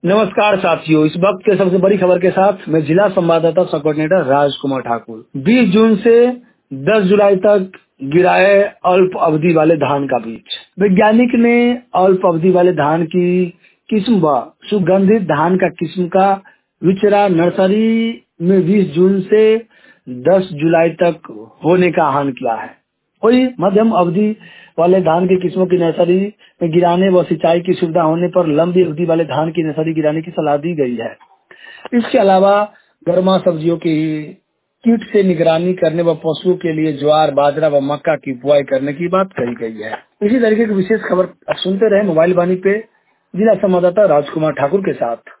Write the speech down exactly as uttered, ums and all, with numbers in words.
नमस्कार साथियों, इस वक्त के सबसे बड़ी खबर के साथ मैं जिला संवाददाता सब कोऑर्डिनेटर राजकुमार ठाकुर। बीस जून से दस जुलाई तक गिराए अल्प अवधि वाले धान का बीज। वैज्ञानिक ने अल्प अवधि वाले धान की किस्म व सुगंधित धान का किस्म का विचरा नर्सरी में बीस जून से दस जुलाई तक होने का आह्वान किया है। वही मध्यम अवधि वाले धान की किस्मों की नर्सरी में गिराने व सिंचाई की सुविधा होने पर लंबी अवधि वाले धान की नर्सरी गिराने की सलाह दी गई है। इसके अलावा गर्मा सब्जियों की कीट से निगरानी करने व पशुओं के लिए ज्वार, बाजरा व मक्का की बुआई करने की बात कही गई है। इसी तरीके की विशेष खबर आप सुनते रहे मोबाइल वाणी पे जिला संवाददाता राजकुमार ठाकुर के साथ।